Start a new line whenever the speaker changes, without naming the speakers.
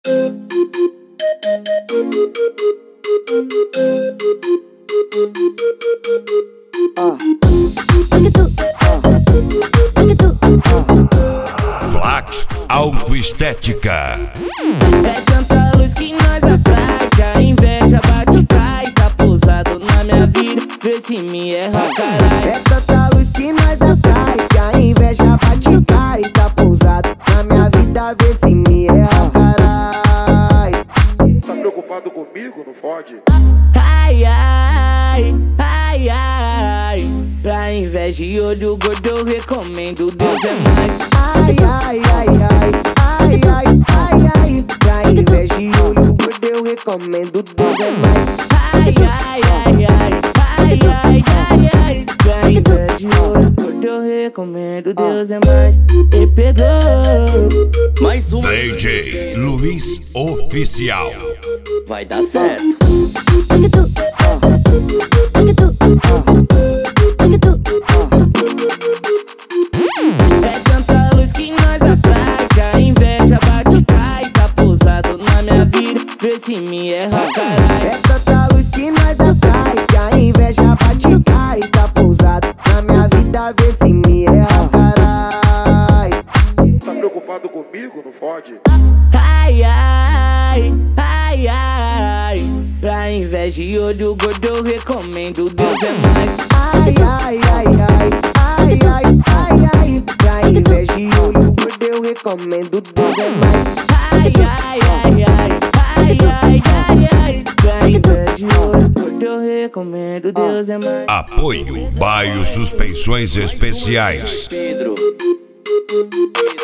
Flac Autoestética.
É tanta luz que nós atrai, que a inveja bate e cai. Tá pousado na minha vida, vê se me erra, carai.
É tanta luz que nós atrai, que a inveja bate e cai. Tá pousado na minha vida, vê se me erra, carai.
Tá preocupado comigo? Não fode.
Ai, ai, ai, ai. Pra inveja e olho gordo eu recomendo, Deus é mais.
Ai, ai, ai, ai, ai, ai, ai, ai. Pra inveja e olho gordo eu recomendo, Deus é mais.
Ai, ai, ai, ai, ai, ai, ai, ai. Pra inveja e olho gordo eu recomendo, Deus é mais. E pegou mais um
DJ Luiz Oficial.
vai dar certo. É tanta luz que nós atrai, que a inveja bate e cai. Tá pousado na minha vida, vê se me erra, carai.
É tanta luz que nós atrai, que a inveja bate e cai. Tá pousado na minha vida, vê se me erra, carai.
Tá preocupado comigo? Não fode.
Ai, ai, ai, ai. Pra inveja e olho gordo eu recomendo, Deus é mais.
Ai, ai, ai, ai, ai, ai, ai, ai. Pra inveja e olho gordo eu recomendo, Deus é mais.
Ai, ai, ai, ai, ai, ai, ai, ai. Pra inveja e olho gordo eu recomendo, Deus é mais.
Apoio Baio Suspensões Especiais.
Pedro.